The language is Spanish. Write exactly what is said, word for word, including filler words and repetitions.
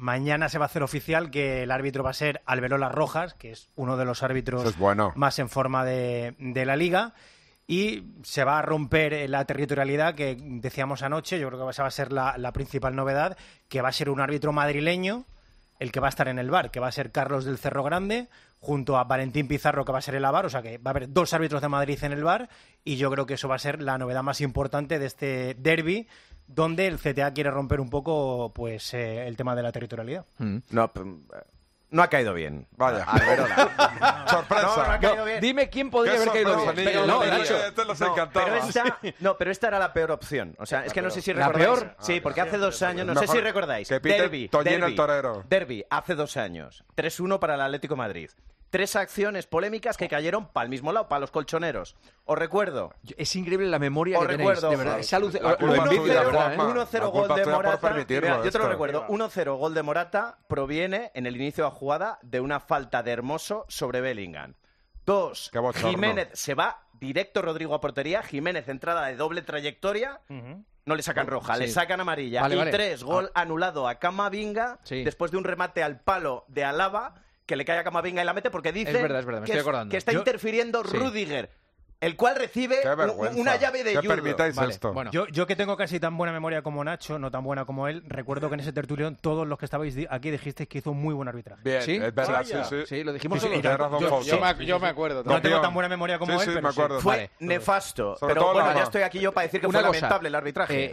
mañana se va a hacer oficial que el árbitro va a ser Alberola Rojas, que es uno de los árbitros es bueno. más en forma de, de la Liga. Y se va a romper la territorialidad que decíamos anoche. Yo creo que esa va a ser la, la principal novedad, que va a ser un árbitro madrileño el que va a estar en el V A R, que va a ser Carlos del Cerro Grande, junto a Valentín Pizarro, que va a ser el A V A R, o sea que va a haber dos árbitros de Madrid en el V A R, y yo creo que eso va a ser la novedad más importante de este derbi, donde el C T A quiere romper un poco pues eh, el tema de la territorialidad. Mm. No, no ha caído bien. Vaya. Alberola. Sorpresa. No, no ha caído No, bien. dime quién podría Qué haber caído sorpresa, bien. niño, Pero no, no, niño, Nacho. esto les No, encantaba. pero esta, no, pero esta era la peor opción. O sea, es que no sé si ¿La recordáis. peor? Sí, porque hace dos años, no sé Mejor si recordáis. que pite Derbi, Toñín derbi, el torero. Derbi, hace dos años. tres uno para el Atlético de Madrid. Tres acciones polémicas que cayeron para el mismo lado, para los colchoneros. Os recuerdo. Es increíble la memoria Os que tenéis, recuerdo. de verdad. Esa luz, La lo culpa envidio, tuya, de verdad, ¿eh? Juanma. uno cero La gol culpa de tuya por Morata. permitirlo, Mira, yo te lo esto. recuerdo. uno cero gol de Morata proviene en el inicio de la jugada de una falta de Hermoso sobre Bellingham. Dos, Qué bochorno. Jiménez se va directo Rodrigo a portería. Jiménez, entrada de doble trayectoria. No le sacan roja, Sí. le sacan amarilla. Vale, y vale. tres, gol anulado a Camavinga Sí. después de un remate al palo de Alaba que le cae a Camavinga y la mete porque dice Es verdad, es verdad, me que, estoy es- acordando. que está Yo- interfiriendo Sí. Rudiger, el cual recibe Qué un- vergüenza. una llave de ¿Qué judo. permitáis Vale, esto? bueno. Yo, yo que tengo casi tan buena memoria como Nacho, no tan buena como él, recuerdo que en ese tertulión todos los que estabais di- aquí dijisteis que hizo un muy buen arbitraje. Bien, ¿Sí? es verdad, sí, Vaya. sí. Sí, lo dijimos Sí, sí, todos. Tienes razón, Yo- Fausto. yo me- Yo me acuerdo. No tengo Campeón. tan buena memoria como Sí, él, sí, pero me acuerdo. Fue Vale. nefasto. Sobre Pero todo bueno, la- ya estoy aquí yo para decir que Una fue cosa, lamentable el arbitraje. eh,